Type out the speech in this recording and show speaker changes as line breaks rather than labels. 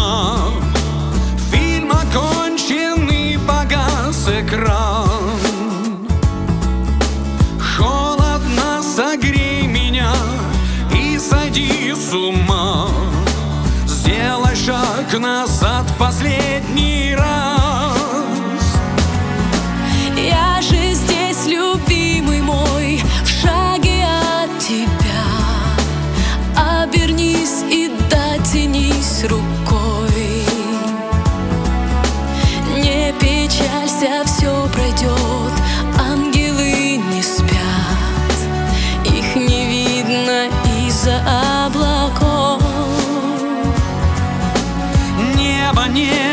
ума. Фильм окончен и погас экран. Холодно согрей меня и сойди с ума. Сделай шаг назад последний раз.
Я же здесь, любимый мой, в шаге от тебя. Обернись и дотянись рукой. Не печалься, все пройдет, ангелы не спят. Их не видно из-за облаков.
Небо не